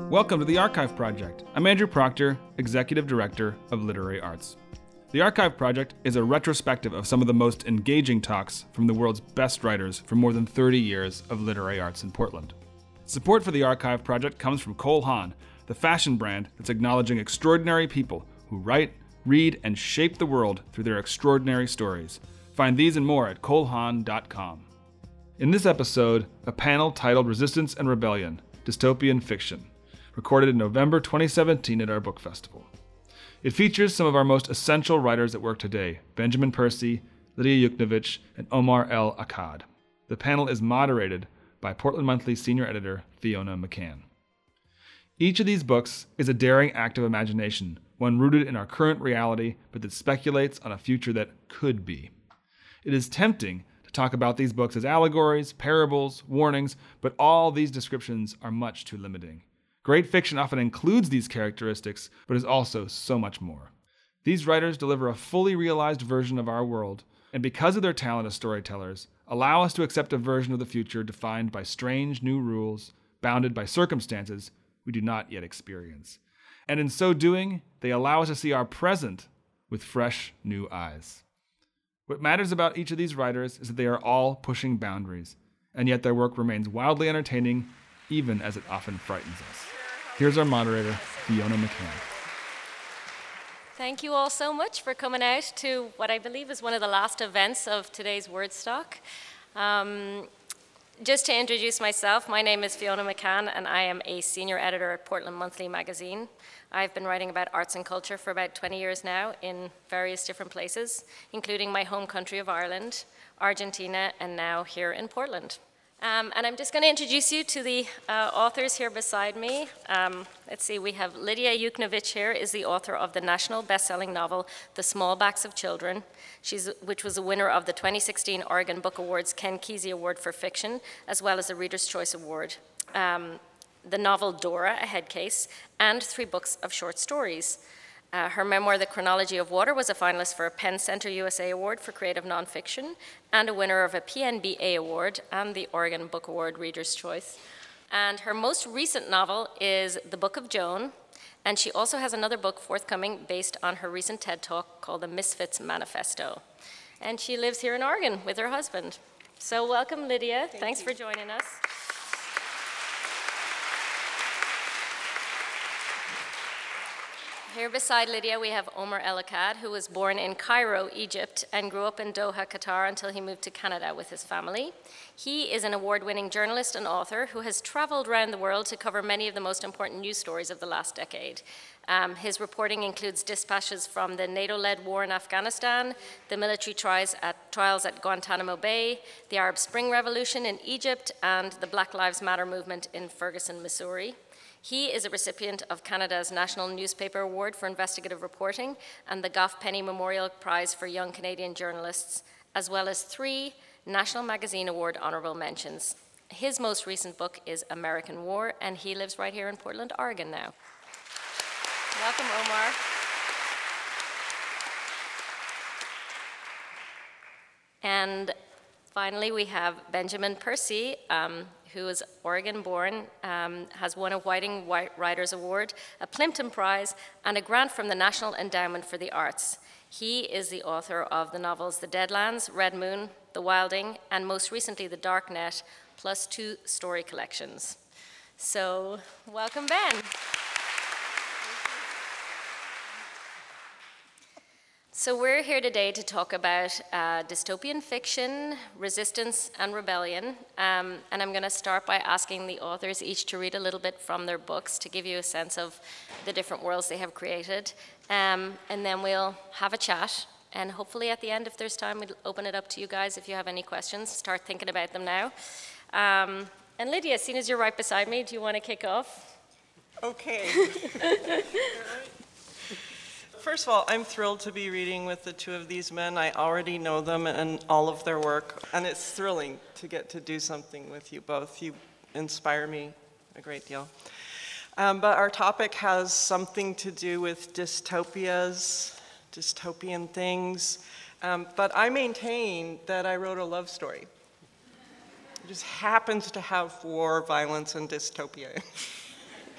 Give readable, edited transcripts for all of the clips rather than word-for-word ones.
Welcome to the Archive Project. I'm Andrew Proctor, Executive Director of Literary Arts. The Archive Project is a retrospective of some of the most engaging talks from the world's best writers for more than 30 years of literary arts in Portland. Support for the Archive Project comes from Cole Haan, the fashion brand that's acknowledging extraordinary people who write, read, and shape the world through their extraordinary stories. Find these and more at colehaan.com. In this episode, a panel titled Resistance and Rebellion, Dystopian Fiction, recorded in November 2017 at our book festival. It features some of our most essential writers at work today, Benjamin Percy, Lidia Yuknavitch, and Omar El Akkad. The panel is moderated by Portland Monthly senior editor Fiona McCann. Each of these books is a daring act of imagination, one rooted in our current reality, but that speculates on a future that could be. It is tempting to talk about these books as allegories, parables, warnings, but all these descriptions are much too limiting. Great fiction often includes these characteristics, but is also so much more. These writers deliver a fully realized version of our world, and because of their talent as storytellers, allow us to accept a version of the future defined by strange new rules, bounded by circumstances we do not yet experience. And in so doing, they allow us to see our present with fresh new eyes. What matters about each of these writers is that they are all pushing boundaries, and yet their work remains wildly entertaining, even as it often frightens us. Here's our moderator, Fiona McCann. Thank you all so much for coming out to what I believe is one of the last events of today's Wordstock. Just to introduce myself, my name is Fiona McCann, and I am a senior editor at Portland Monthly magazine. I've been writing about arts and culture for about 20 years now in various different places, including my home country of Ireland, Argentina, and now here in Portland. And I'm just going to introduce you to the authors here beside me. Let's see, we have Lidia Yuknavitch here, is the author of the national best-selling novel, The Small Backs of Children, which was a winner of the 2016 Oregon Book Awards Ken Kesey Award for Fiction, as well as the Reader's Choice Award. The novel Dora, A Head Case, and 3 books of short stories. Her memoir, The Chronology of Water, was a finalist for a Penn Center USA Award for Creative Nonfiction and a winner of a PNBA Award and the Oregon Book Award Reader's Choice. And her most recent novel is The Book of Joan, and she also has another book forthcoming based on her recent TED Talk called The Misfits Manifesto. And she lives here in Oregon with her husband. So welcome, Lidia. Thanks for joining us. Here beside Lidia, we have Omar El Akkad, who was born in Cairo, Egypt, and grew up in Doha, Qatar, until he moved to Canada with his family. He is an award-winning journalist and author who has traveled around the world to cover many of the most important news stories of the last decade. His reporting includes dispatches from the NATO-led war in Afghanistan, the military trials at Guantanamo Bay, the Arab Spring Revolution in Egypt, and the Black Lives Matter movement in Ferguson, Missouri. He is a recipient of Canada's National Newspaper Award for Investigative Reporting and the Gough Penny Memorial Prize for Young Canadian Journalists, as well as 3 National Magazine Award honorable mentions. His most recent book is American War, and he lives right here in Portland, Oregon now. Welcome, Omar. And finally, we have Benjamin Percy, who is Oregon-born, has won a Whiting Writers Award, a Plimpton Prize, and a grant from the National Endowment for the Arts. He is the author of the novels The Deadlands, Red Moon, The Wilding, and most recently The Dark Net, plus 2 story collections. So, welcome, Ben. So we're here today to talk about dystopian fiction, resistance, and rebellion. And I'm going to start by asking the authors each to read a little bit from their books to give you a sense of the different worlds they have created. And then we'll have a chat. And hopefully at the end, if there's time, we'll open it up to you guys if you have any questions. Start thinking about them now. And Lidia, seeing as you're right beside me, do you want to kick off? Okay. First of all, I'm thrilled to be reading with the 2 of these men. I already know them and all of their work, and it's thrilling to get to do something with you both. You inspire me a great deal. But our topic has something to do with dystopias, dystopian things, but I maintain that I wrote a love story. It just happens to have war, violence, and dystopia.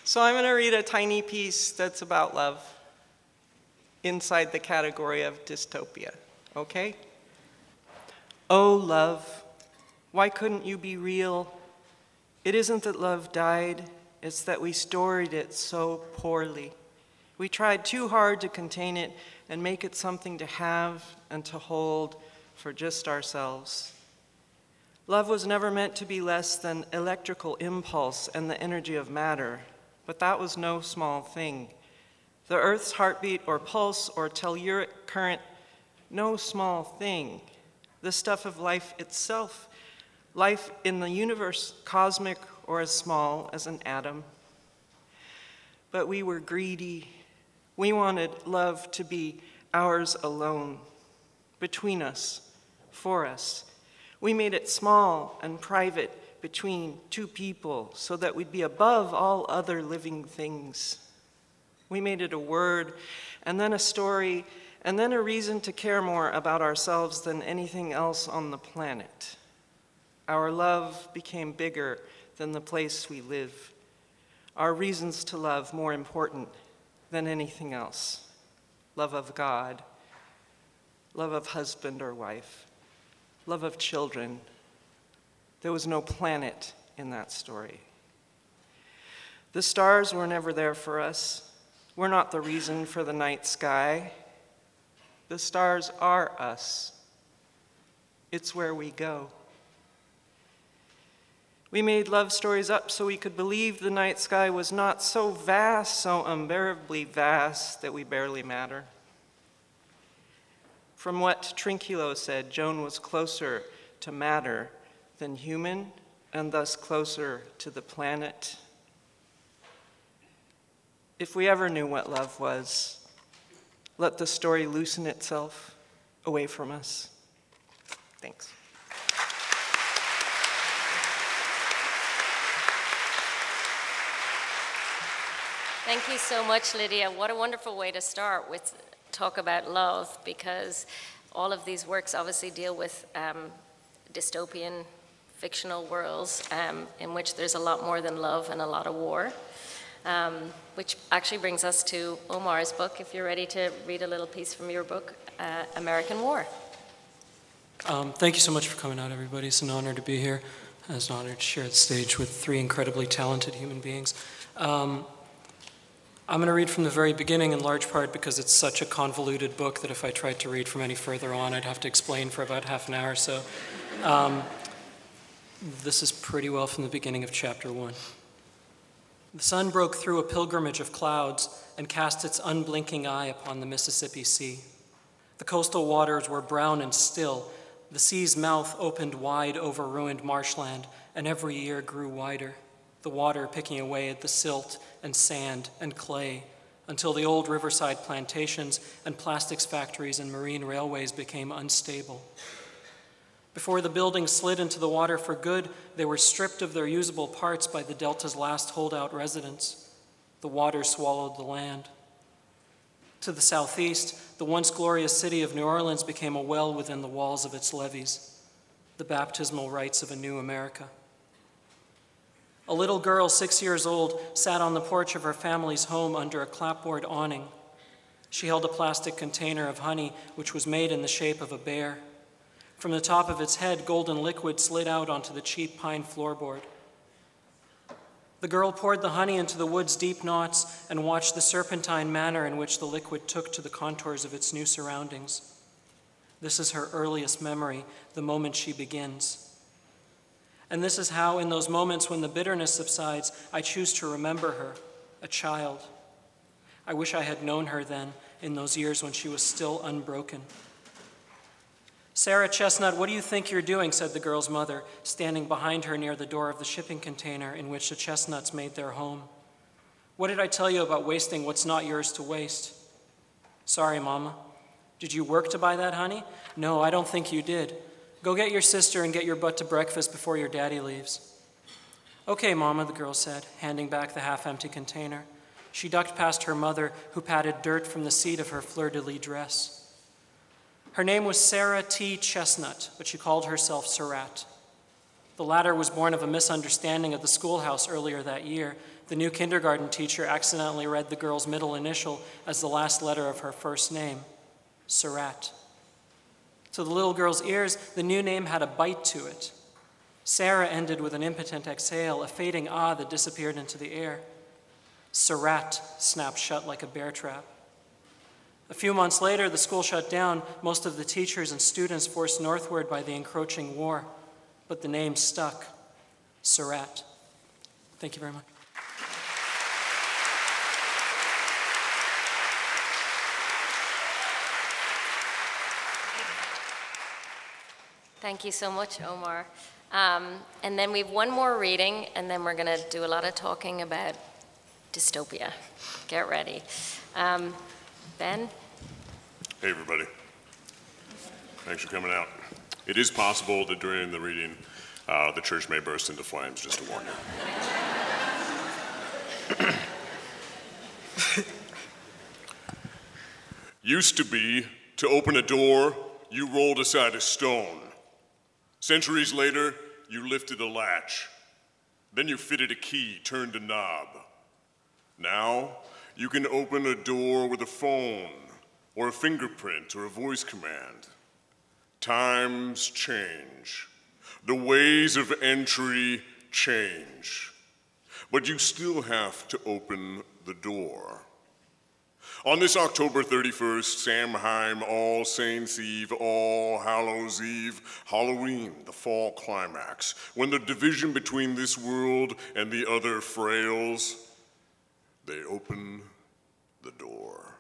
So I'm going to read a tiny piece that's about love inside the category of dystopia, okay? Oh, love, why couldn't you be real? It isn't that love died, it's that we storied it so poorly. We tried too hard to contain it and make it something to have and to hold for just ourselves. Love was never meant to be less than electrical impulse and the energy of matter, but that was no small thing. The Earth's heartbeat or pulse or telluric current, no small thing. The stuff of life itself, life in the universe, cosmic or as small as an atom. But we were greedy. We wanted love to be ours alone, between us, for us. We made it small and private between two people so that we'd be above all other living things. We made it a word, and then a story, and then a reason to care more about ourselves than anything else on the planet. Our love became bigger than the place we live. Our reasons to love more important than anything else. Love of God, love of husband or wife, love of children. There was no planet in that story. The stars were never there for us. We're not the reason for the night sky. The stars are us. It's where we go. We made love stories up so we could believe the night sky was not so vast, so unbearably vast that we barely matter. From what Trinculo said, Joan was closer to matter than human, and thus closer to the planet. If we ever knew what love was, let the story loosen itself away from us. Thanks. Thank you so much, Lydia. What a wonderful way to start with talk about love, because all of these works obviously deal with dystopian fictional worlds in which there's a lot more than love and a lot of war, which actually brings us to Omar's book, if you're ready to read a little piece from your book, American War. Thank you so much for coming out, everybody. It's an honor to be here. It's an honor to share the stage with three incredibly talented human beings. I'm going to read from the very beginning in large part because it's such a convoluted book that if I tried to read from any further on, I'd have to explain for about half an hour or so. This is pretty well from the beginning of chapter 1. The sun broke through a pilgrimage of clouds and cast its unblinking eye upon the Mississippi Sea. The coastal waters were brown and still. The sea's mouth opened wide over ruined marshland, and every year grew wider, the water picking away at the silt and sand and clay until the old riverside plantations and plastics factories and marine railways became unstable. Before the buildings slid into the water for good, they were stripped of their usable parts by the Delta's last holdout residents. The water swallowed the land. To the southeast, the once glorious city of New Orleans became a well within the walls of its levees, the baptismal rites of a new America. A little girl, 6 years old, sat on the porch of her family's home under a clapboard awning. She held a plastic container of honey, which was made in the shape of a bear. From the top of its head, golden liquid slid out onto the cheap pine floorboard. The girl poured the honey into the wood's deep knots and watched the serpentine manner in which the liquid took to the contours of its new surroundings. This is her earliest memory, the moment she begins. And this is how, in those moments when the bitterness subsides, I choose to remember her, a child. I wish I had known her then, in those years when she was still unbroken. "Sarah Chestnut, what do you think you're doing?" said the girl's mother, standing behind her near the door of the shipping container in which the Chestnuts made their home. "What did I tell you about wasting what's not yours to waste?" "Sorry, Mama." "Did you work to buy that honey?" "No, I don't think you did. Go get your sister and get your butt to breakfast before your daddy leaves." "Okay, Mama," the girl said, handing back the half-empty container. She ducked past her mother, who patted dirt from the seat of her fleur-de-lis dress. Her name was Sarah T. Chestnut, but she called herself Surratt. The latter was born of a misunderstanding at the schoolhouse earlier that year. the new kindergarten teacher accidentally read the girl's middle initial as the last letter of her first name, Surratt. To the little girl's ears, the new name had a bite to it. Sarah ended with an impotent exhale, a fading ah that disappeared into the air. Surratt snapped shut like a bear trap. A few months later, the school shut down, most of the teachers and students forced northward by the encroaching war. But the name stuck, Surratt. Thank you very much. Thank you so much, Omar. And then we have one more reading, and then we're going to do a lot of talking about dystopia. Get ready. Ben? Hey, everybody. Thanks for coming out. It is possible that during the reading, the church may burst into flames, just to warn you. Used to be, to open a door, you rolled aside a stone. Centuries later, you lifted a latch. Then you fitted a key, turned a knob. Now, you can open a door with a phone, or a fingerprint, or a voice command. Times change. The ways of entry change. But you still have to open the door. On this October 31st, Samhain, All Saints' Eve, All Hallows' Eve, Halloween, the fall climax, when the division between this world and the other frails, they open the door.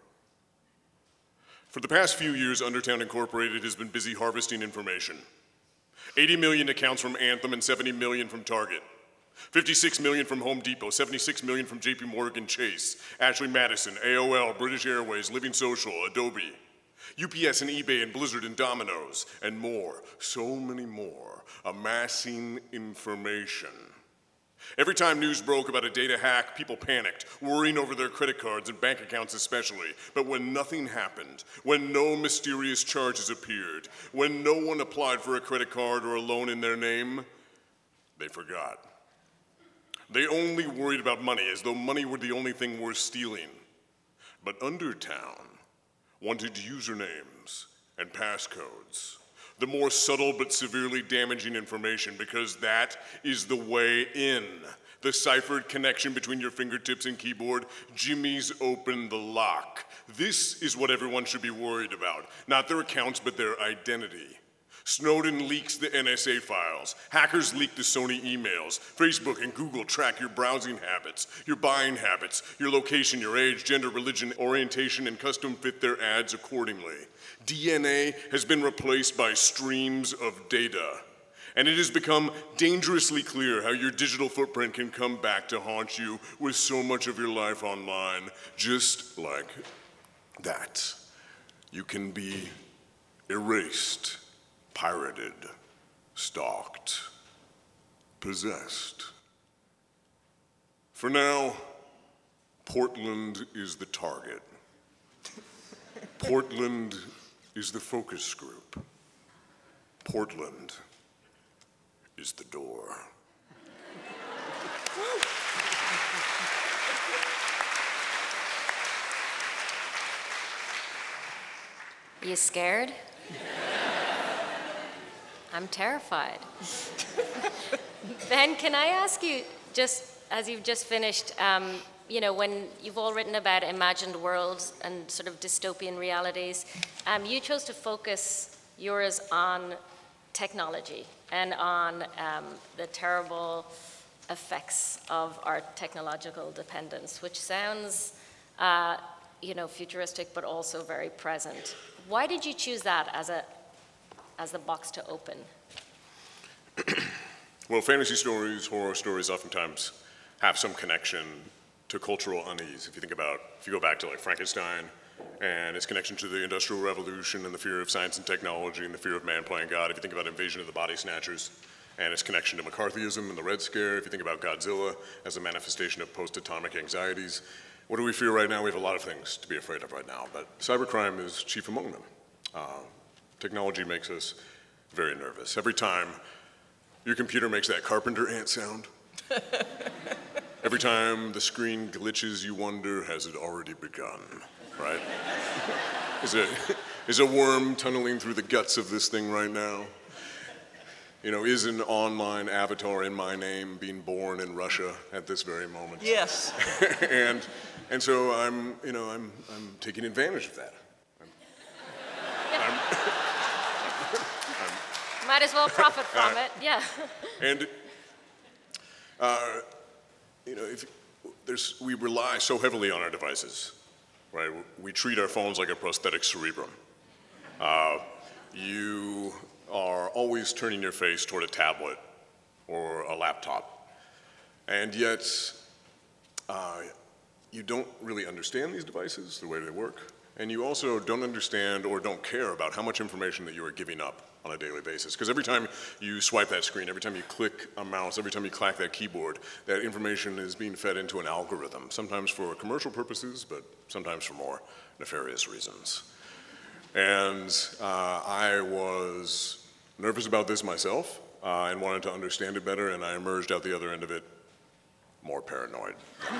For the past few years, Undertown Incorporated has been busy harvesting information. 80 million accounts from Anthem and 70 million from Target. 56 million from Home Depot, 76 million from JP Morgan Chase, Ashley Madison, AOL, British Airways, Living Social, Adobe, UPS and eBay and Blizzard and Domino's, and more, so many more, amassing information. Every time news broke about a data hack, people panicked, worrying over their credit cards and bank accounts especially. But when nothing happened, when no mysterious charges appeared, when no one applied for a credit card or a loan in their name, they forgot. They only worried about money, as though money were the only thing worth stealing. But Undertown wanted usernames and passcodes, the more subtle but severely damaging information, because that is the way in. The ciphered connection between your fingertips and keyboard, Jimmy's opened the lock. This is what everyone should be worried about, not their accounts, but their identity. Snowden leaks the NSA files. Hackers leak the Sony emails. Facebook and Google track your browsing habits, your buying habits, your location, your age, gender, religion, orientation, and custom fit their ads accordingly. DNA has been replaced by streams of data. And it has become dangerously clear how your digital footprint can come back to haunt you with so much of your life online, just like that. You can be erased, pirated, stalked, possessed. For now, Portland is the target. Portland is the focus group. Portland is the door. Are you scared? I'm terrified. Ben, can I ask you, just as you've just finished, when you've all written about imagined worlds and sort of dystopian realities, you chose to focus yours on technology and on the terrible effects of our technological dependence, which sounds, futuristic, but also very present. Why did you choose that as the box to open? Well, fantasy stories, horror stories oftentimes have some connection to cultural unease. If you go back to like Frankenstein and its connection to the Industrial Revolution and the fear of science and technology and the fear of man playing God, if you think about Invasion of the Body Snatchers and its connection to McCarthyism and the Red Scare, if you think about Godzilla as a manifestation of post-atomic anxieties, what do we fear right now? We have a lot of things to be afraid of right now, but cybercrime is chief among them. Technology makes us very nervous. Every time your computer makes that carpenter ant sound, Every time the screen glitches, you wonder, has it already begun, right? Is a worm tunneling through the guts of this thing right now? Is an online avatar in my name being born in Russia at this very moment? Yes. and so I'm taking advantage of that. Might as well profit from it, yeah. And we rely so heavily on our devices, right? We treat our phones like a prosthetic cerebrum. You are always turning your face toward a tablet or a laptop, and yet you don't really understand these devices, the way they work, and you also don't understand or don't care about how much information that you are giving up on a daily basis. Because every time you swipe that screen, every time you click a mouse, every time you clack that keyboard, that information is being fed into an algorithm, sometimes for commercial purposes, but sometimes for more nefarious reasons. And I was nervous about this myself and wanted to understand it better, and I emerged out the other end of it more paranoid.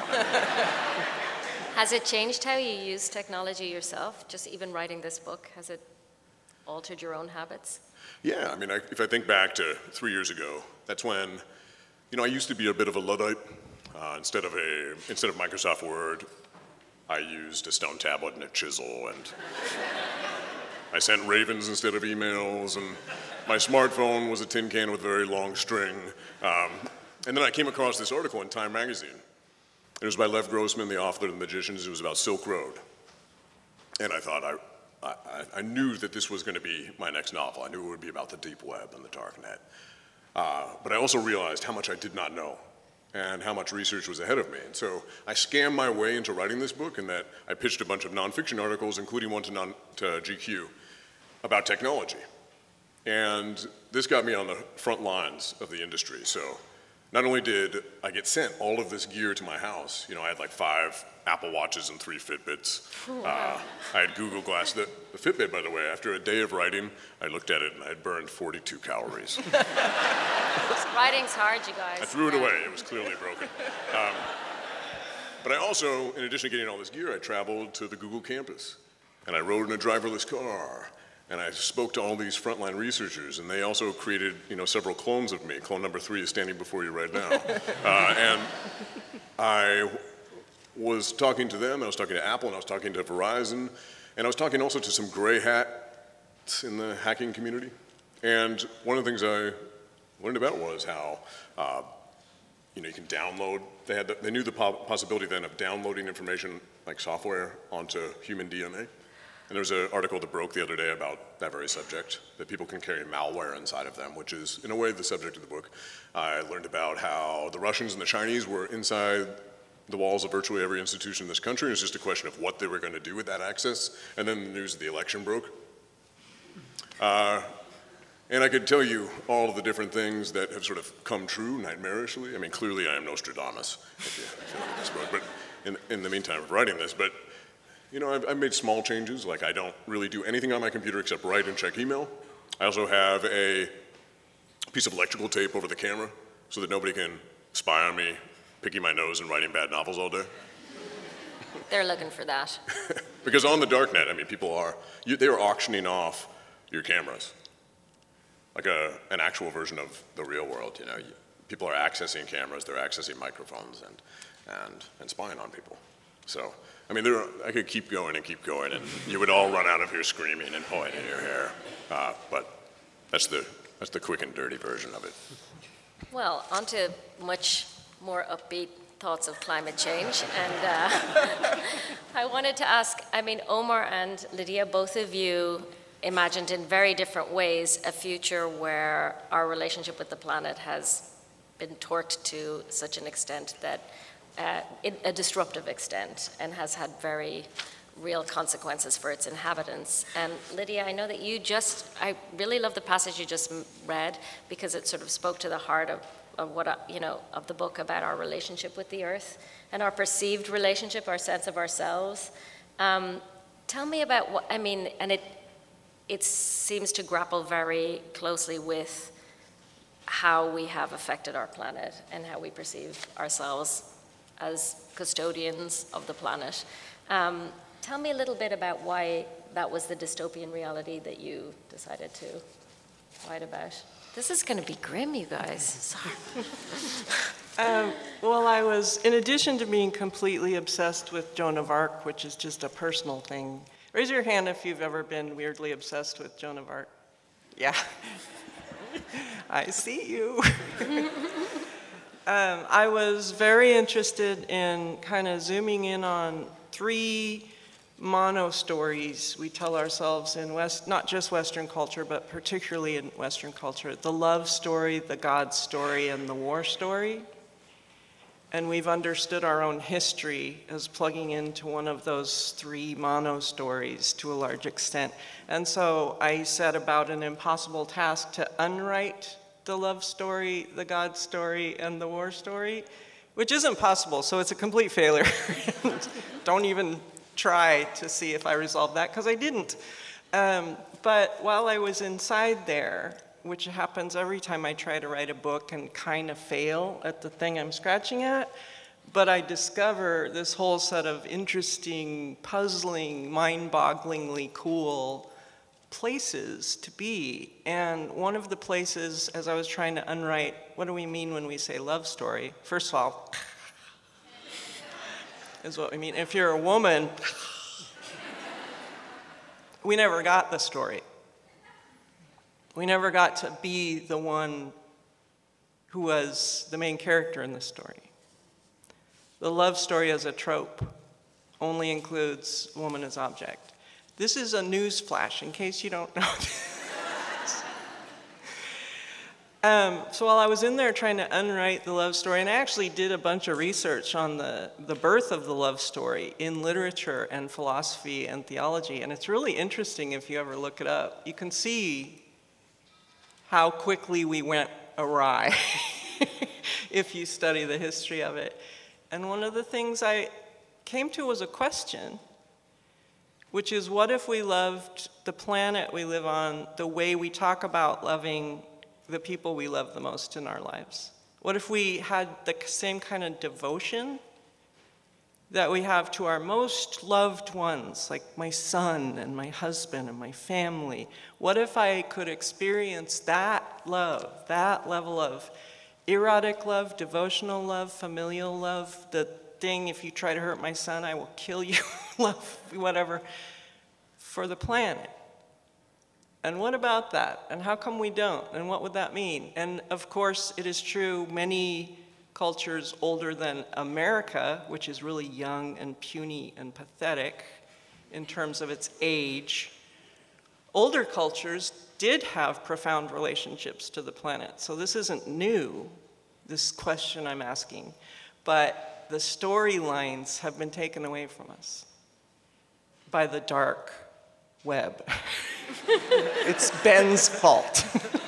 Has it changed how you use technology yourself? Just even writing this book, has it altered your own habits? Yeah, if I think back to 3 years ago, that's when, I used to be a bit of a Luddite. Instead of Microsoft Word, I used a stone tablet and a chisel, and I sent ravens instead of emails, and my smartphone was a tin can with a very long string. And then I came across this article in Time magazine. It was by Lev Grossman, the author of The Magicians. It was about Silk Road. And I thought, I knew that this was going to be my next novel. I knew it would be about the deep web and the dark net. But I also realized how much I did not know and how much research was ahead of me. And so I scammed my way into writing this book in that I pitched a bunch of nonfiction articles, including one to GQ, about technology. And this got me on the front lines of the industry. So not only did I get sent all of this gear to my house, I had like 5 Apple Watches and 3 Fitbits. I had Google Glass. The Fitbit, by the way, after a day of writing, I looked at it and I had burned 42 calories. Writing's hard, you guys. I threw it away. It was clearly broken. But I also, in addition to getting all this gear, I traveled to the Google campus. And I rode in a driverless car. And I spoke to all these frontline researchers, and they also created, several clones of me. Clone number 3 is standing before you right now. And I was talking to them, I was talking to Apple, and I was talking to Verizon, and I was talking also to some gray hats in the hacking community. And one of the things I learned about was how, you can download. They knew the possibility then of downloading information like software onto human DNA. And there was an article that broke the other day about that very subject, that people can carry malware inside of them, which is, in a way, the subject of the book. I learned about how the Russians and the Chinese were inside the walls of virtually every institution in this country. It was just a question of what they were going to do with that access. And then the news of the election broke. And I could tell you all of the different things that have sort of come true nightmarishly. Clearly I am Nostradamus, if you look at this book, but in the meantime of writing this. But I've made small changes, like I don't really do anything on my computer except write and check email. I also have a piece of electrical tape over the camera so that nobody can spy on me picking my nose and writing bad novels all day. They're looking for that. Because on the darknet, people they are auctioning off your cameras, like an actual version of the real world. People are accessing cameras, they're accessing microphones and spying on people. So, I could keep going, and you would all run out of here screaming and pulling in your hair. But that's the quick and dirty version of it. Well, on to much more upbeat thoughts of climate change. And I wanted to ask, Omar and Lydia, both of you imagined in very different ways a future where our relationship with the planet has been torqued to such an extent that a disruptive extent, and has had very real consequences for its inhabitants. And Lydia, I know that I really love the passage you just read, because it sort of spoke to the heart of what, of the book about our relationship with the earth and our perceived relationship, our sense of ourselves. Tell me about and it seems to grapple very closely with how we have affected our planet and how we perceive ourselves as custodians of the planet. Tell me a little bit about why that was the dystopian reality that you decided to write about. This is going to be grim, you guys. Sorry. Well, I was, in addition to being completely obsessed with Joan of Arc, which is just a personal thing. Raise your hand if you've ever been weirdly obsessed with Joan of Arc. Yeah. I see you. I was very interested in kind of zooming in on 3 mono-stories we tell ourselves in not just Western culture, but particularly in Western culture. The love story, the God story, and the war story. And we've understood our own history as plugging into one of those 3 mono-stories to a large extent. And so I set about an impossible task to unwrite the love story, the God story, and the war story, which isn't possible, so it's a complete failure. Don't even try to see if I resolved that, because I didn't. But while I was inside there, which happens every time I try to write a book and kind of fail at the thing I'm scratching at, but I discover this whole set of interesting, puzzling, mind-bogglingly cool places to be. And one of the places, as I was trying to unwrite, what do we mean when we say love story? First of all, is what we mean. If you're a woman, we never got the story. We never got to be the one who was the main character in the story. The love story as a trope only includes woman as object. This is a news flash, in case you don't know this. So while I was in there trying to unwrite the love story, and I actually did a bunch of research on the birth of the love story in literature and philosophy and theology, and it's really interesting if you ever look it up. You can see how quickly we went awry if you study the history of it. And one of the things I came to was a question, which is, what if we loved the planet we live on the way we talk about loving the people we love the most in our lives? What if we had the same kind of devotion that we have to our most loved ones, like my son and my husband and my family? What if I could experience that love, that level of erotic love, devotional love, familial love, the thing, if you try to hurt my son, I will kill you, love, whatever, for the planet? And what about that? And how come we don't? And what would that mean? And of course, it is true, many cultures older than America, which is really young and puny and pathetic in terms of its age, older cultures did have profound relationships to the planet. So this isn't new, this question I'm asking, but the storylines have been taken away from us by the dark web. It's Ben's fault.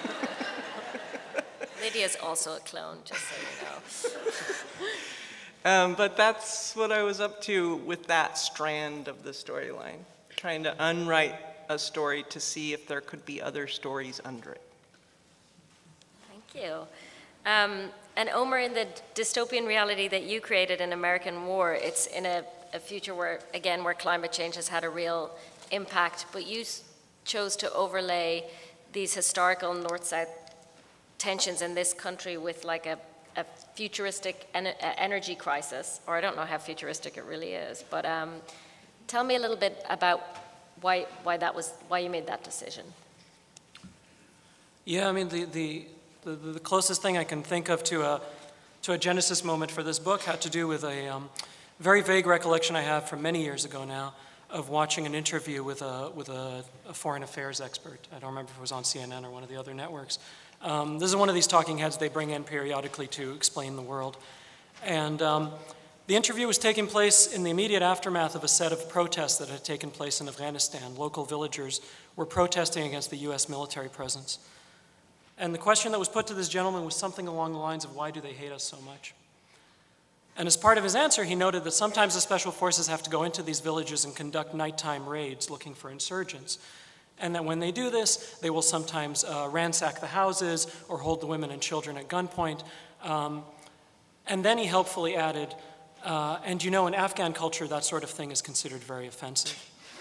Lydia's also a clone, just so you know. But that's what I was up to with that strand of the storyline, trying to unwrite a story to see if there could be other stories under it. Thank you. And Omer, in the dystopian reality that you created in American War, it's in a future where climate change has had a real impact, but you chose to overlay these historical North-South tensions in this country with like a futuristic energy crisis, or I don't know how futuristic it really is, but tell me a little bit about why you made that decision. Yeah, I mean, the closest thing I can think of to a genesis moment for this book had to do with a very vague recollection I have from many years ago now of watching an interview with a foreign affairs expert. I don't remember if it was on CNN or one of the other networks. This is one of these talking heads they bring in periodically to explain the world. And the interview was taking place in the immediate aftermath of a set of protests that had taken place in Afghanistan. Local villagers were protesting against the US military presence. And the question that was put to this gentleman was something along the lines of, why do they hate us so much? And as part of his answer, he noted that sometimes the special forces have to go into these villages and conduct nighttime raids looking for insurgents. And that when they do this, they will sometimes ransack the houses or hold the women and children at gunpoint. And then he helpfully added, And you know, in Afghan culture, that sort of thing is considered very offensive.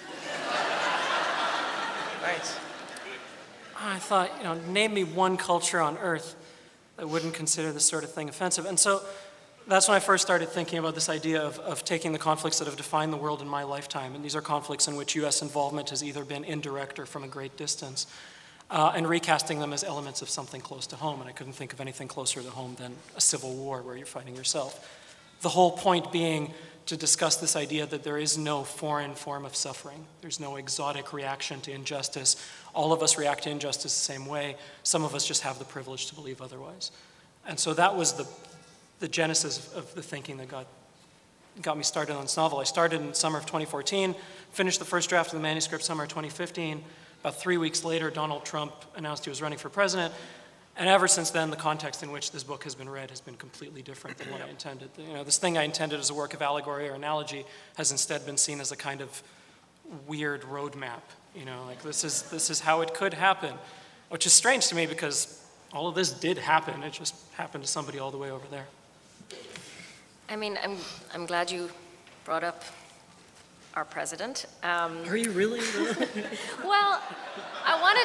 Nice. I thought, name me one culture on earth that wouldn't consider this sort of thing offensive. And so that's when I first started thinking about this idea of taking the conflicts that have defined the world in my lifetime, and these are conflicts in which U.S. involvement has either been indirect or from a great distance, and recasting them as elements of something close to home. And I couldn't think of anything closer to home than a civil war where you're fighting yourself. The whole point being to discuss this idea that there is no foreign form of suffering. There's no exotic reaction to injustice. All of us react to injustice the same way. Some of us just have the privilege to believe otherwise. And so that was the genesis of the thinking that got me started on this novel. I started in summer of 2014, finished the first draft of the manuscript summer of 2015. About 3 weeks later, Donald Trump announced he was running for president. And ever since then, the context in which this book has been read has been completely different than what I intended. This thing I intended as a work of allegory or analogy has instead been seen as a kind of weird roadmap. This is how it could happen, which is strange to me because all of this did happen. It just happened to somebody all the way over there. I mean, I'm glad you brought up our president. Are you really? Well, I want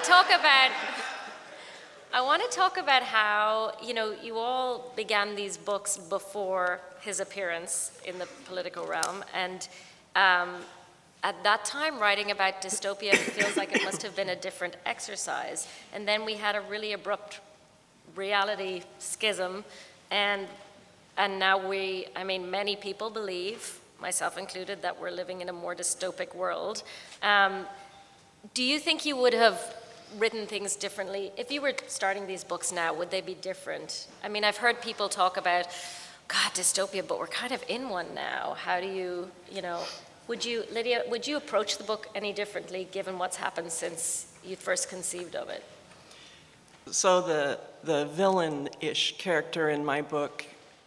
to talk about how, you all began these books before his appearance in the political realm. And at that time, writing about dystopia feels like it must have been a different exercise. And then we had a really abrupt reality schism. And now many people believe, myself included, that we're living in a more dystopic world. Do you think you would have written things differently? If you were starting these books now, would they be different? I mean, I've heard people talk about, God, dystopia, but we're kind of in one now. How do you, Lydia, would you approach the book any differently given what's happened since you first conceived of it? So the villain-ish character in my book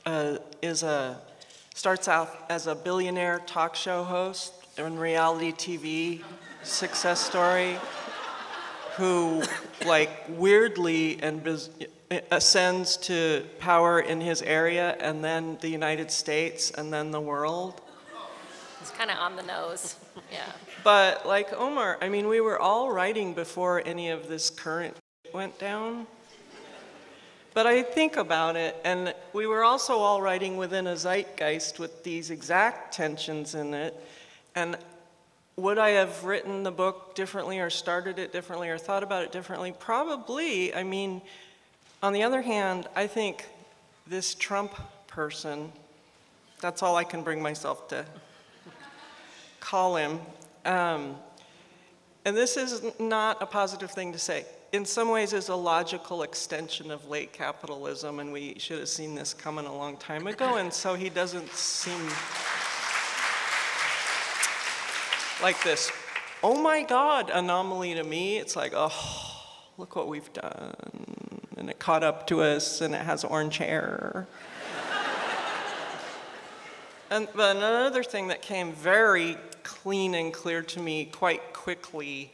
starts out as a billionaire talk show host in reality TV success story who weirdly ascends to power in his area and then the United States and then the world. It's kind of on the nose, yeah. But like Omar, we were all writing before any of this current went down. But I think about it, and we were also all writing within a zeitgeist with these exact tensions in it. And would I have written the book differently or started it differently or thought about it differently? Probably. On the other hand, I think this Trump person, that's all I can bring myself to call him. And this is not a positive thing to say. In some ways is a logical extension of late capitalism, and we should have seen this coming a long time ago, and so he doesn't seem like this, oh my God, anomaly to me. It's like, oh, look what we've done, and it caught up to us, and it has orange hair. But another thing that came very clean and clear to me quite quickly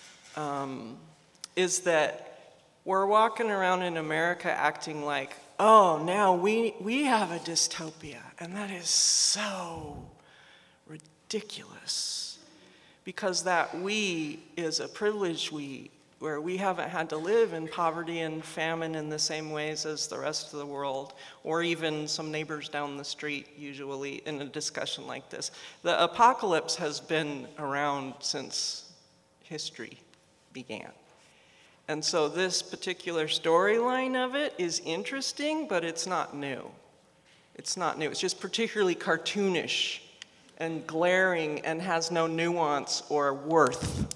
is that we're walking around in America acting like, oh, now we have a dystopia, and that is so ridiculous. Because that we is a privileged we, where we haven't had to live in poverty and famine in the same ways as the rest of the world, or even some neighbors down the street, usually, in a discussion like this. The apocalypse has been around since history began. And so this particular storyline of it is interesting, but it's not new. It's not new. It's just particularly cartoonish and glaring and has no nuance or worth.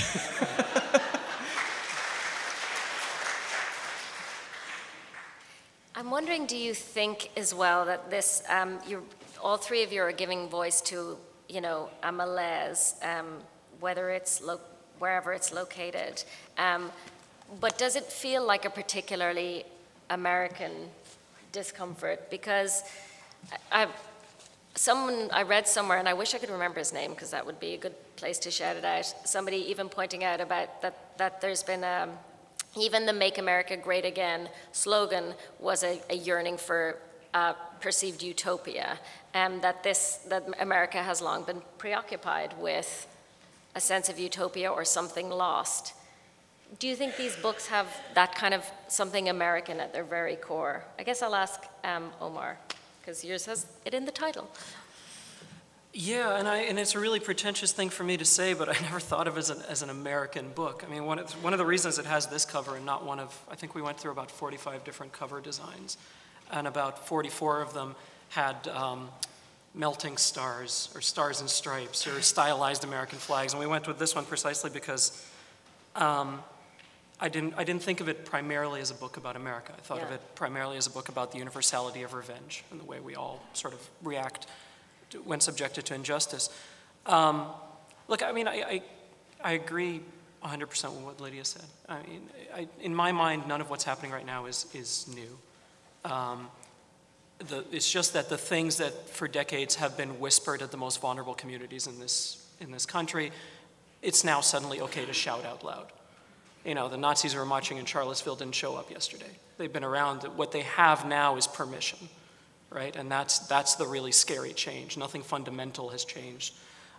I'm wondering, do you think as well that this, all three of you are giving voice to, a malaise, whether it's wherever it's located. But does it feel like a particularly American discomfort? Because I read somewhere, and I wish I could remember his name because that would be a good place to shout it out. Somebody even pointing out about that there's been even the Make America Great Again slogan was a yearning for perceived utopia, that America has long been preoccupied with a sense of utopia or something lost. Do you think these books have that kind of something American at their very core? I guess I'll ask Omar, because yours has it in the title. Yeah, and it's a really pretentious thing for me to say, but I never thought of it as an American book. I mean, one of the reasons it has this cover and not one of, I think we went through about 45 different cover designs, and about 44 of them had melting stars, or stars and stripes, or stylized American flags, and we went with this one precisely because I didn't think of it primarily as a book about America. I thought of it primarily as a book about the universality of revenge and the way we all sort of react when subjected to injustice. Look, I mean, I agree 100% with what Lydia said. I mean, in my mind, none of what's happening right now is new. It's just that the things that for decades have been whispered at the most vulnerable communities in this country, it's now suddenly okay to shout out loud. You know, the Nazis who were marching in Charlottesville didn't show up yesterday. They've been around. What they have now is permission, right? And that's the really scary change. Nothing fundamental has changed.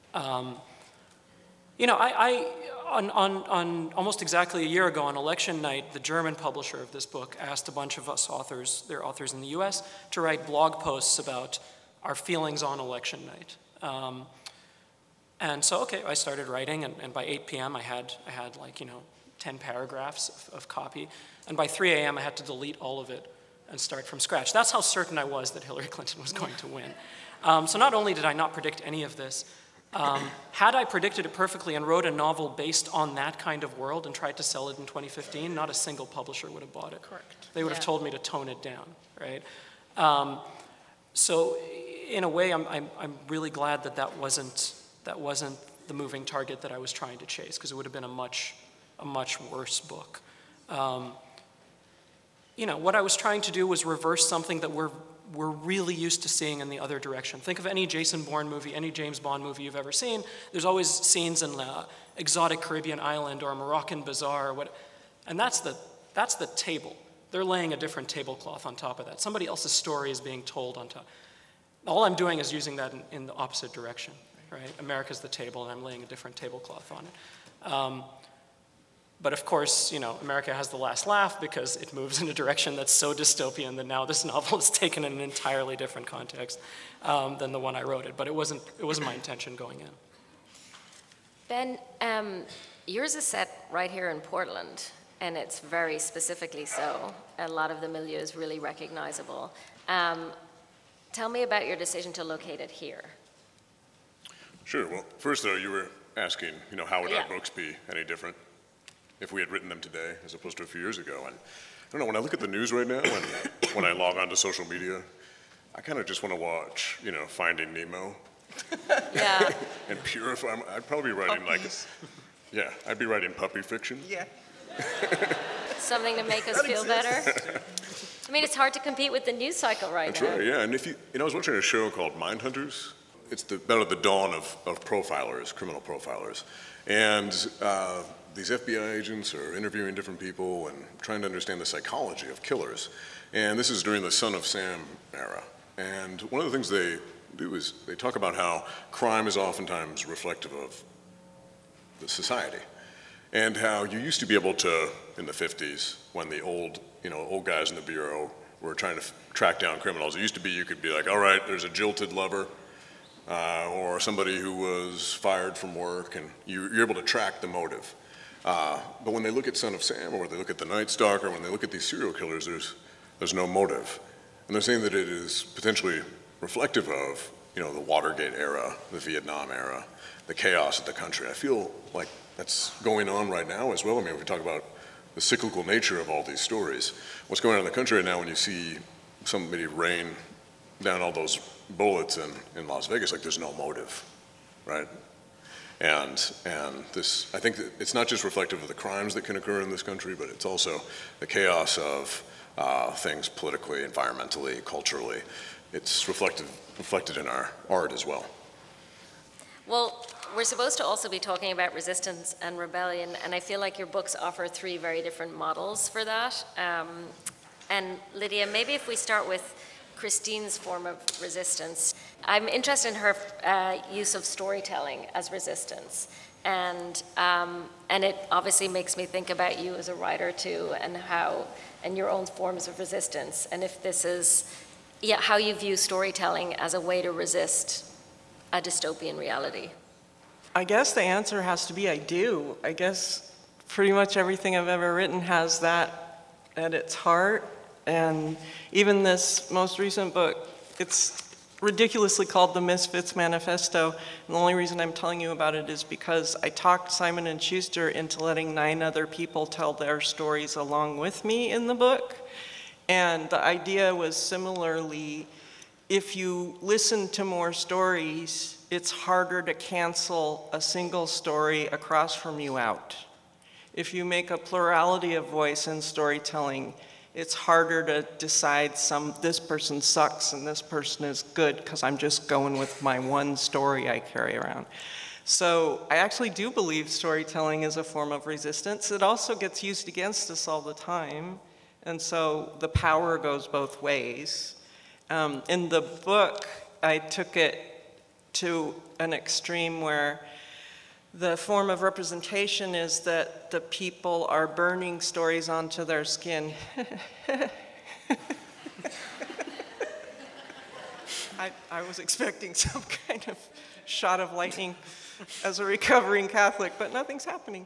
You know, on almost exactly a year ago on election night, the German publisher of this book asked a bunch of us authors, they're authors in the US, to write blog posts about our feelings on election night. And so, okay, I started writing, and by 8 p.m. I had like, 10 paragraphs of copy. And by 3 a.m. I had to delete all of it and start from scratch. That's how certain I was that Hillary Clinton was going to win. So not only did I not predict any of this, had I predicted it perfectly and wrote a novel based on that kind of world and tried to sell it in 2015, not a single publisher would have bought it. Correct. They would have told me to tone it down, right? So in a way, I'm really glad that wasn't the moving target that I was trying to chase, because it would have been a much worse book. What I was trying to do was reverse something that we're really used to seeing in the other direction. Think of any Jason Bourne movie, any James Bond movie you've ever seen. There's always scenes in an exotic Caribbean island or a Moroccan bazaar, and that's the table. They're laying a different tablecloth on top of that. Somebody else's story is being told on top. All I'm doing is using that in the opposite direction, right? America's the table, and I'm laying a different tablecloth on it. But of course, America has the last laugh because it moves in a direction that's so dystopian that now this novel is taken in an entirely different context than the one I wrote it. But it wasn't my intention going in. Ben, yours is set right here in Portland, and it's very specifically so. A lot of the milieu is really recognizable. Tell me about your decision to locate it here. Sure. Well, first though, you were asking, how would our books be any different if we had written them today as opposed to a few years ago? And I don't know, when I look at the news right now and when I log on to social media, I kind of just want to watch, Finding Nemo. Yeah. And Purify. I'd probably be writing I'd be writing puppy fiction. Yeah. Something to make us feel better. I mean, it's hard to compete with the news cycle right now. That's right, yeah. And if I was watching a show called Mindhunters. It's about the dawn of profilers, criminal profilers. And these FBI agents are interviewing different people and trying to understand the psychology of killers. And this is during the Son of Sam era. And one of the things they do is they talk about how crime is oftentimes reflective of the society. And how you used to be able to, in the 50s, when the old guys in the Bureau were trying to track down criminals, it used to be you could be like, all right, there's a jilted lover, or somebody who was fired from work, and you're able to track the motive. But when they look at Son of Sam, or they look at the Night Stalker, when they look at these serial killers, there's no motive. And they're saying that it is potentially reflective of, the Watergate era, the Vietnam era, the chaos of the country. I feel like that's going on right now as well. I mean, we talk about the cyclical nature of all these stories. What's going on in the country right now when you see somebody rain down all those bullets in Las Vegas, like there's no motive, right? And this, I think that it's not just reflective of the crimes that can occur in this country, but it's also the chaos of things politically, environmentally, culturally. It's reflected in our art as well. Well, we're supposed to also be talking about resistance and rebellion, and I feel like your books offer 3 very different models for that. And Lydia, maybe if we start with Christine's form of resistance. I'm interested in her use of storytelling as resistance. And it obviously makes me think about you as a writer too, and your own forms of resistance, and if this is, how you view storytelling as a way to resist a dystopian reality. I guess the answer has to be I do. I guess pretty much everything I've ever written has that at its heart. And even this most recent book, it's ridiculously called The Misfits Manifesto. And the only reason I'm telling you about it is because I talked Simon & Schuster into letting 9 other people tell their stories along with me in the book. And the idea was similarly, if you listen to more stories, it's harder to cancel a single story across from you out. If you make a plurality of voice in storytelling, it's harder to decide this person sucks and this person is good because I'm just going with my one story I carry around. So I actually do believe storytelling is a form of resistance. It also gets used against us all the time. And so the power goes both ways. In the book, I took it to an extreme where the form of representation is that the people are burning stories onto their skin. I was expecting some kind of shot of lightning as a recovering Catholic, but nothing's happening.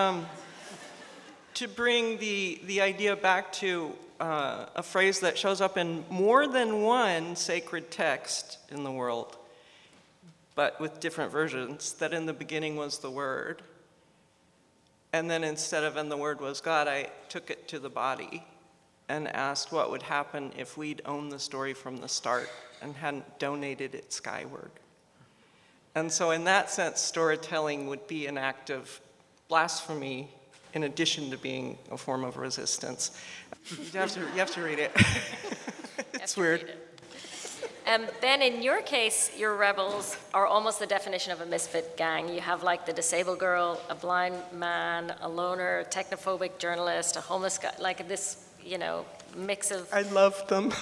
To bring the idea back to a phrase that shows up in more than one sacred text in the world, but with different versions, that in the beginning was the Word. And then instead of "and the Word was God," I took it to the body and asked what would happen if we'd owned the story from the start and hadn't donated it skyward. And so in that sense, storytelling would be an act of blasphemy in addition to being a form of resistance. You have to read it. It's weird. Ben, in your case, your rebels are almost the definition of a misfit gang. You have like the disabled girl, a blind man, a loner, a technophobic journalist, a homeless guy, like this, mix of... I love them.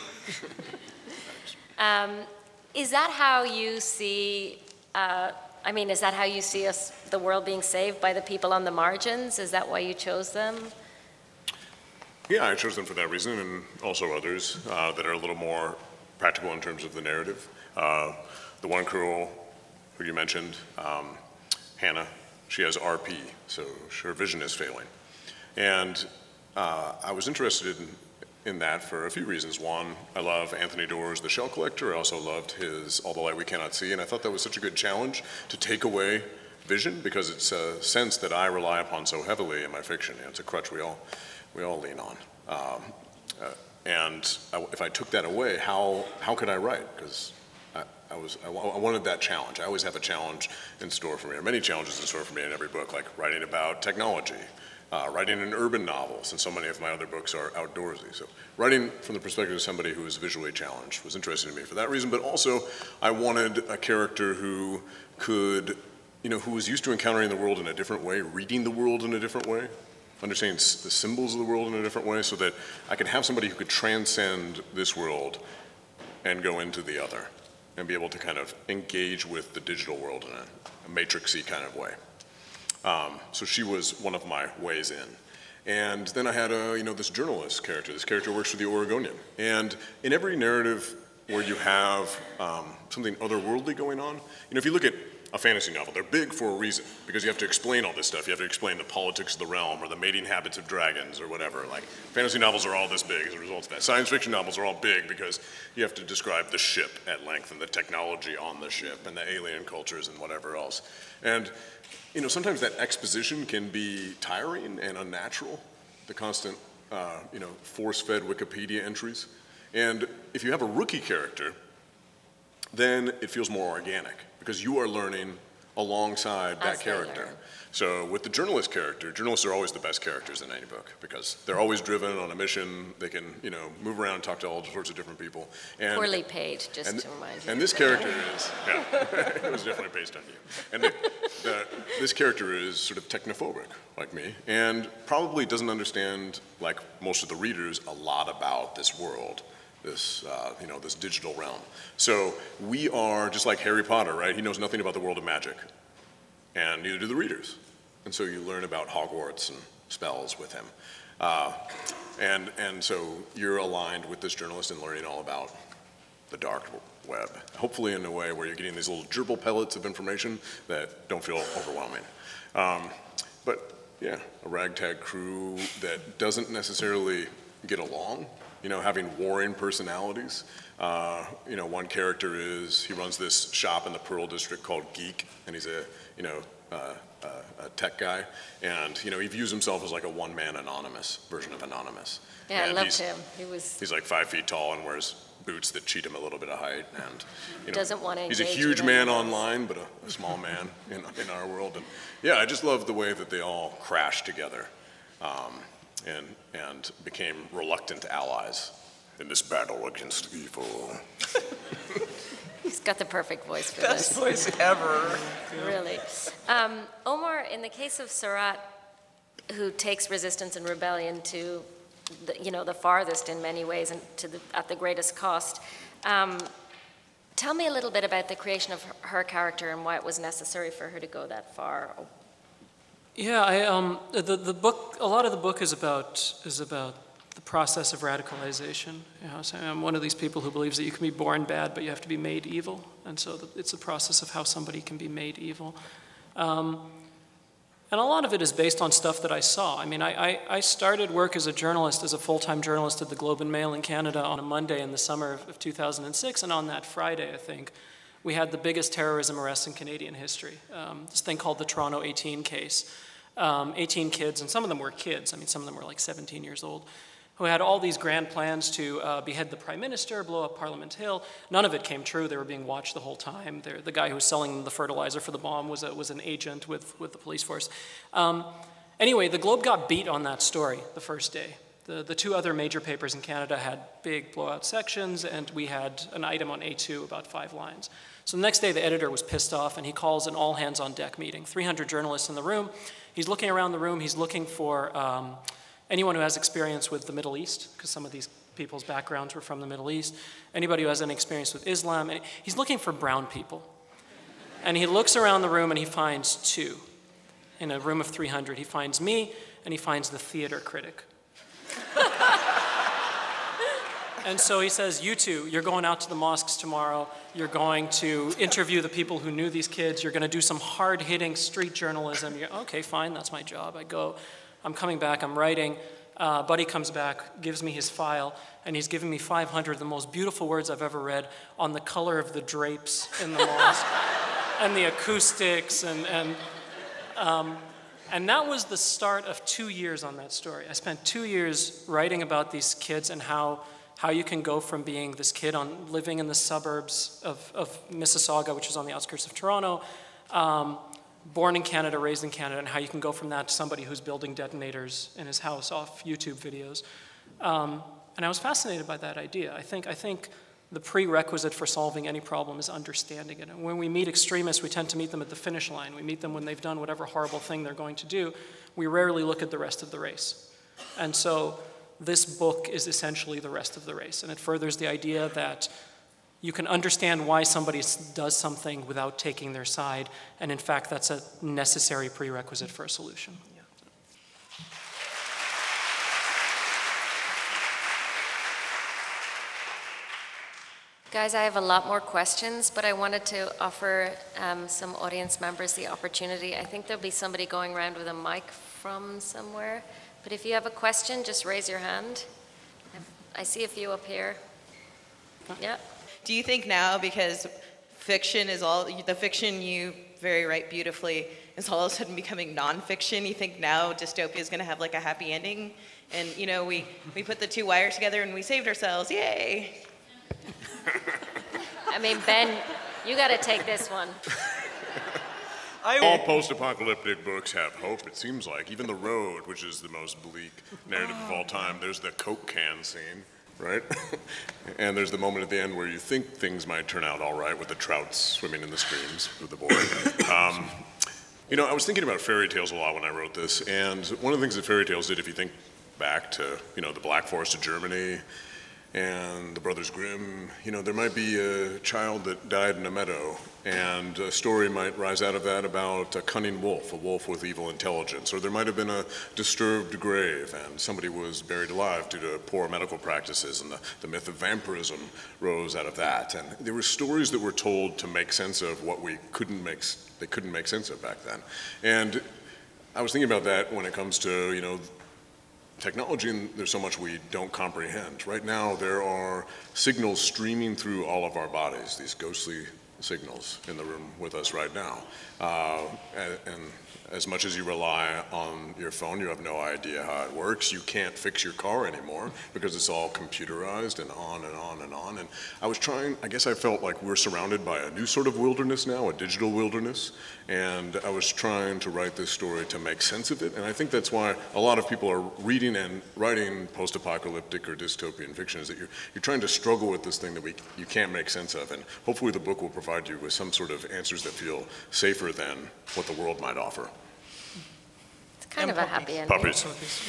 Is that how you see, is that how you see the world being saved by the people on the margins? Is that why you chose them? Yeah, I chose them for that reason, and also others that are a little more practical in terms of the narrative. The one girl who you mentioned, Hannah, she has RP, so her vision is failing. And I was interested in that for a few reasons. One, I love Anthony Doerr's The Shell Collector. I also loved his All the Light We Cannot See, and I thought that was such a good challenge to take away vision, because it's a sense that I rely upon so heavily in my fiction. It's a crutch we all lean on. And if I took that away, how could I write? Because I wanted that challenge. I always have a challenge in store for me, or many challenges in store for me in every book, like writing about technology, writing an urban novel, since so many of my other books are outdoorsy. So writing from the perspective of somebody who is visually challenged was interesting to me for that reason, but also I wanted a character who could, who was used to encountering the world in a different way, reading the world in a different way, understanding the symbols of the world in a different way, so that I could have somebody who could transcend this world and go into the other and be able to kind of engage with the digital world in a matrixy kind of way. So she was one of my ways in. And then I had this journalist character. This character works for the Oregonian. And in every narrative where you have something otherworldly going on, if you look at a fantasy novel, they're big for a reason, because you have to explain all this stuff. You have to explain the politics of the realm or the mating habits of dragons or whatever. Like, fantasy novels are all this big as a result of that. Science fiction novels are all big because you have to describe the ship at length and the technology on the ship and the alien cultures and whatever else. And, sometimes that exposition can be tiring and unnatural, the constant, force-fed Wikipedia entries. And if you have a rookie character, then it feels more organic, because you are learning alongside that character. So with the journalist character, journalists are always the best characters in any book, because they're always driven on a mission. They can, move around and talk to all sorts of different people. And, poorly paid, just to remind you. And this character is, it was definitely based on you. And this character is sort of technophobic, like me, and probably doesn't understand, like most of the readers, a lot about this world. this digital realm. So we are just like Harry Potter, right? He knows nothing about the world of magic, and neither do the readers. And so you learn about Hogwarts and spells with him. And so you're aligned with this journalist and learning all about the dark web, hopefully in a way where you're getting these little gerbil pellets of information that don't feel overwhelming. But yeah, a ragtag crew that doesn't necessarily get along, having warring personalities. One character he runs this shop in the Pearl District called Geek, and he's a tech guy, and he views himself as like a one-man anonymous version of Anonymous. Yeah, and I loved him. He's like 5 feet tall and wears boots that cheat him a little bit of height, and doesn't want to. He's a huge man online, but a small man in our world. And yeah, I just love the way that they all crashed together, and became reluctant allies in this battle against evil. He's got the perfect voice for Best this. voice ever. Really. Omar, in the case of Surratt, who takes resistance and rebellion to the farthest in many ways and at the greatest cost, tell me a little bit about the creation of her character and why it was necessary for her to go that far. Yeah, the book. A lot of the book is about the process of radicalization. So I'm one of these people who believes that you can be born bad, but you have to be made evil, and so it's a process of how somebody can be made evil. And a lot of it is based on stuff that I saw. I mean, I started work as a journalist, as a full-time journalist at the Globe and Mail in Canada on a Monday in the summer of 2006, and on that Friday, I think, we had the biggest terrorism arrest in Canadian history, this thing called the Toronto 18 case. 18 kids, and some of them were kids, some of them were like 17 years old, who had all these grand plans to behead the Prime Minister, blow up Parliament Hill. None of it came true. They were being watched the whole time. The guy who was selling the fertilizer for the bomb was an agent with the police force. Anyway, the Globe got beat on that story the first day. The two other major papers in Canada had big blowout sections, and we had an item on A2 about 5 lines. So the next day, the editor was pissed off, and he calls an all-hands-on-deck meeting. 300 journalists in the room. He's looking around the room. He's looking for anyone who has experience with the Middle East, because some of these people's backgrounds were from the Middle East. Anybody who has any experience with Islam. And he's looking for brown people. And he looks around the room, and he finds 2. In a room of 300, he finds me, and he finds the theater critic. And so he says, you two, you're going out to the mosques tomorrow. You're going to interview the people who knew these kids. You're going to do some hard-hitting street journalism. Okay, fine, that's my job. I go. I'm coming back. I'm writing. Buddy comes back, gives me his file, and he's giving me 500 of the most beautiful words I've ever read on the color of the drapes in the mosque and the acoustics. And that was the start of 2 years on that story. I spent 2 years writing about these kids and how you can go from being this kid living in the suburbs of Mississauga, which is on the outskirts of Toronto, born in Canada, raised in Canada, and how you can go from that to somebody who's building detonators in his house off YouTube videos. And I was fascinated by that idea. I think the prerequisite for solving any problem is understanding it. And when we meet extremists, we tend to meet them at the finish line. We meet them when they've done whatever horrible thing they're going to do. We rarely look at the rest of the race. And so this book is essentially the rest of the race, and it furthers the idea that you can understand why somebody does something without taking their side, and in fact, that's a necessary prerequisite for a solution. Yeah. Guys, I have a lot more questions, but I wanted to offer some audience members the opportunity. I think there'll be somebody going around with a mic from somewhere. But if you have a question, just raise your hand. I see a few up here. Yeah. Do you think now, because fiction is all, the fiction you write beautifully is all of a sudden becoming nonfiction, you think now dystopia is going to have like a happy ending? And, we put the 2 wires together and we saved ourselves. Yay! Ben, you got to take this one. All post-apocalyptic books have hope, it seems like. Even The Road, which is the most bleak narrative of all time, there's the Coke can scene, right? And there's the moment at the end where you think things might turn out all right with the trouts swimming in the streams with the boy. I was thinking about fairy tales a lot when I wrote this, and one of the things that fairy tales did, if you think back to, the Black Forest of Germany, and the Brothers Grimm, there might be a child that died in a meadow, and a story might rise out of that about a cunning wolf, a wolf with evil intelligence. Or there might have been a disturbed grave, and somebody was buried alive due to poor medical practices, and the myth of vampirism rose out of that. And there were stories that were told to make sense of what they couldn't make sense of back then. And I was thinking about that when it comes to, technology, and there's so much we don't comprehend. Right now, there are signals streaming through all of our bodies, these ghostly signals in the room with us right now. And as much as you rely on your phone, you have no idea how it works. You can't fix your car anymore because it's all computerized and on and on and on. And I guess I felt like we're surrounded by a new sort of wilderness now, a digital wilderness. And I was trying to write this story to make sense of it. And I think that's why a lot of people are reading and writing post-apocalyptic or dystopian fiction, is that you're trying to struggle with this thing that you can't make sense of. And hopefully the book will provide you with some sort of answers that feel safer than what the world might offer. Kind of a happy ending. Puppies.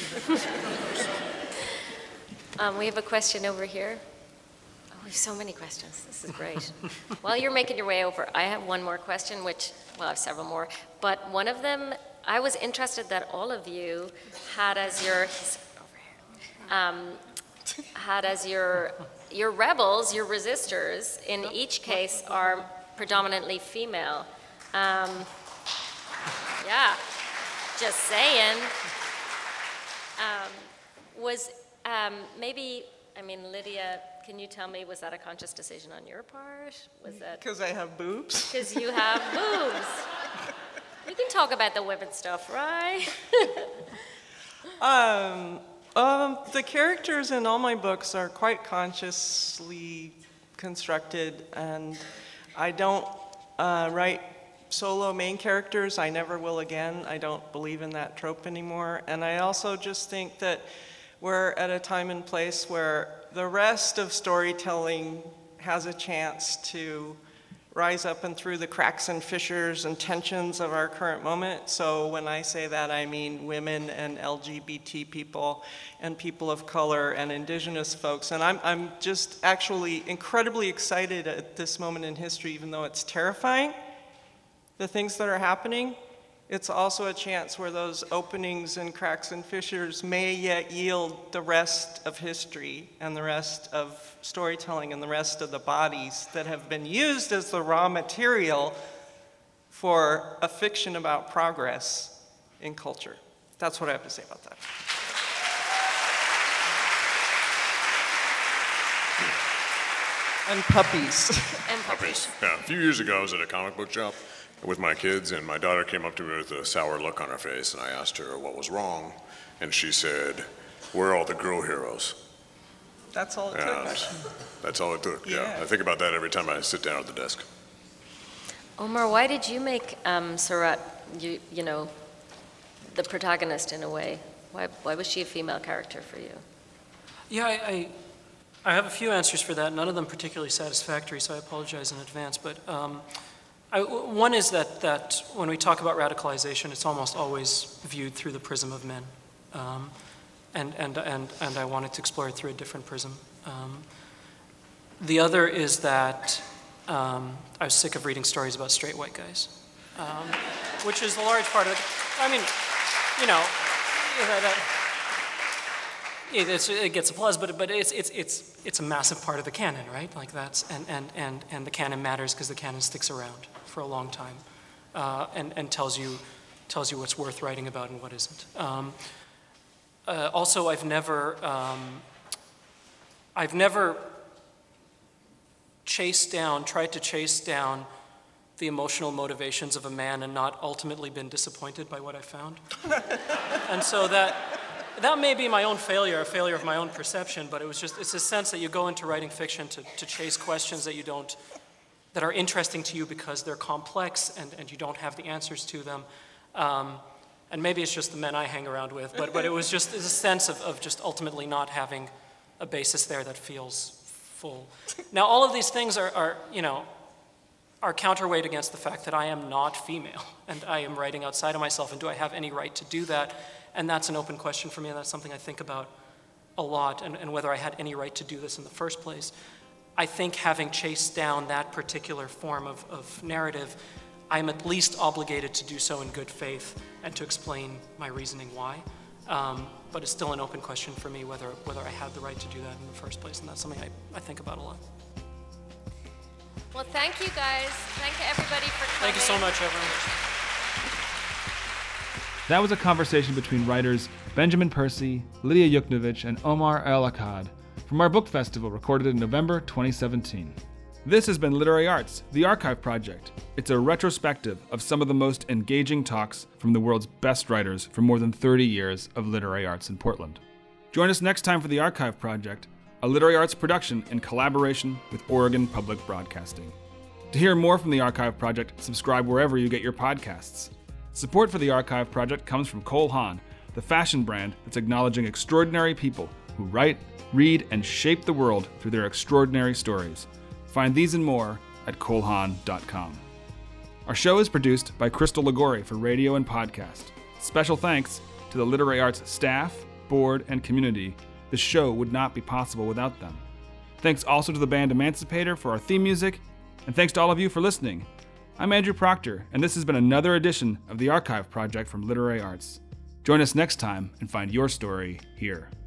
We have a question over here. Oh, we have so many questions. This is great. While you're making your way over, I have one more question, I have several more, but one of them, I was interested that all of you had as your rebels, your resistors, in each case are predominantly female. Yeah. Just saying. Lydia, can you tell me, was that a conscious decision on your part? Was that Because I have boobs? because you have boobs? We can talk about the women stuff, right? The characters in all my books are quite consciously constructed, and I don't write solo main characters. I never will again. I don't believe in that trope anymore. And I also just think that we're at a time and place where the rest of storytelling has a chance to rise up and through the cracks and fissures and tensions of our current moment. So when I say that, I mean women and LGBT people and people of color and indigenous folks. And I'm just actually incredibly excited at this moment in history, even though it's terrifying, the things that are happening. It's also a chance where those openings and cracks and fissures may yet yield the rest of history and the rest of storytelling and the rest of the bodies that have been used as the raw material for a fiction about progress in culture. That's what I have to say about that. And puppies. Puppies. Yeah, a few years ago, I was at a comic book shop with my kids, and my daughter came up to me with a sour look on her face, and I asked her what was wrong, and she said, "Where are all the girl heroes?" That's all it took. That's all it took, yeah. I think about that every time I sit down at the desk. Omar, why did you make Sarat, the protagonist in a way? Why was she a female character for you? Yeah, I have a few answers for that, none of them particularly satisfactory, so I apologize in advance. But one is that when we talk about radicalization, it's almost always viewed through the prism of men. And I wanted to explore it through a different prism. The other is that I was sick of reading stories about straight white guys, which is a large part of it. It gets applause, but it's a massive part of the canon, right? Like that's and the canon matters because the canon sticks around for a long time, and tells you what's worth writing about and what isn't. Also, I've never tried to chase down the emotional motivations of a man and not ultimately been disappointed by what I found. And so that may be my own failure, a failure of my own perception, but it's a sense that you go into writing fiction to chase questions that are interesting to you because they're complex and you don't have the answers to them. And maybe it's just the men I hang around with, but it's a sense of just ultimately not having a basis there that feels full. Now, all of these things are counterweight against the fact that I am not female and I am writing outside of myself, and do I have any right to do that? And that's an open question for me, and that's something I think about a lot and whether I had any right to do this in the first place. I think having chased down that particular form of narrative, I'm at least obligated to do so in good faith and to explain my reasoning why. But it's still an open question for me whether I had the right to do that in the first place, and that's something I think about a lot. Well, thank you guys. Thank you everybody for coming. Thank you so much, everyone. That was a conversation between writers Benjamin Percy, Lydia Yuknovich, and Omar El-Akkad from our book festival recorded in November 2017. This has been Literary Arts, the Archive Project. It's a retrospective of some of the most engaging talks from the world's best writers for more than 30 years of literary arts in Portland. Join us next time for the Archive Project, a literary arts production in collaboration with Oregon Public Broadcasting. To hear more from the Archive Project, subscribe wherever you get your podcasts. Support for the Archive Project comes from Cole Haan, the fashion brand that's acknowledging extraordinary people who write, read, and shape the world through their extraordinary stories. Find these and more at colehaan.com. Our show is produced by Crystal Ligori for radio and podcast. Special thanks to the Literary Arts staff, board, and community. The show would not be possible without them. Thanks also to the band Emancipator for our theme music, and thanks to all of you for listening. I'm Andrew Proctor, and this has been another edition of the Archive Project from Literary Arts. Join us next time and find your story here.